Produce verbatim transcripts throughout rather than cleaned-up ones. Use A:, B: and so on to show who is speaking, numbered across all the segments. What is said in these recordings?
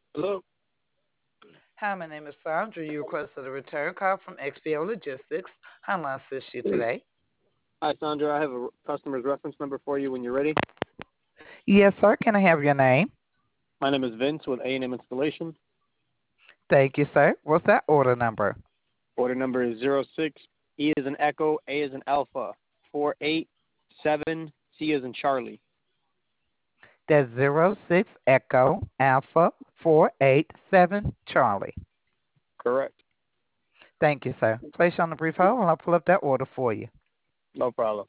A: Hello.
B: Hi, my name is Sandra. You requested a return call from X P O Logistics. How may I assist you today?
A: Hi, Sandra. I have a customer's reference number for you when you're ready.
B: Yes, sir. Can I have your name?
A: My name is Vince with A and M Installation.
B: Thank you, sir. What's that order number?
A: Order number is zero six E is an Echo, A is an Alpha, four eight seven C is in Charlie.
B: That's zero six Echo Alpha four eight seven Charlie.
A: Correct.
B: Thank you, sir. Place you on the brief hold and I'll pull up that order for you.
A: No problem.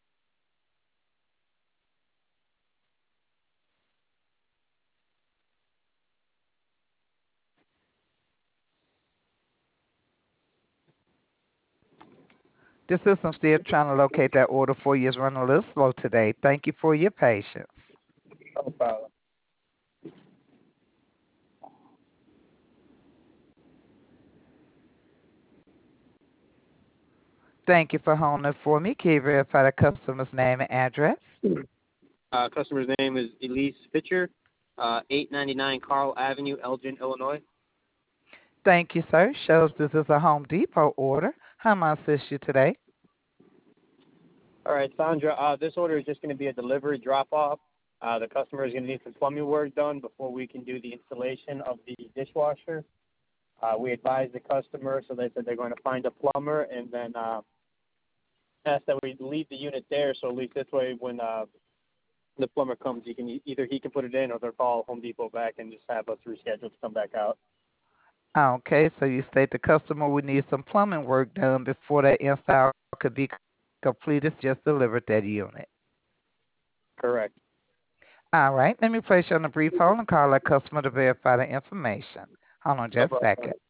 B: The system's still trying to locate that order for you. It's running a little slow today. Thank you for your patience.
A: No problem.
B: Thank you for holding it for me. Can you verify the customer's name and address?
A: Uh, customer's name is Elise Fitcher, uh, eight ninety-nine Carl Avenue, Elgin, Illinois.
B: Thank you, sir. Shows this is a Home Depot order. How may I assist you today?
A: All right, Sandra. Uh, this order is just going to be a delivery drop-off. Uh, the customer is going to need some plumbing work done before we can do the installation of the dishwasher. Uh, we advised the customer, so they said they're going to find a plumber and then uh, ask that we leave the unit there, so at least this way when uh, the plumber comes, he can either he can put it in or they'll call Home Depot back and just have us reschedule to come back out.
B: Okay, so you state the customer would need some plumbing work done before that install could be completed. Just delivered that unit.
A: Correct.
B: All right, let me place you on a brief hold and call that customer to verify the information. Hold on
A: No
B: just a
A: problem.
B: second.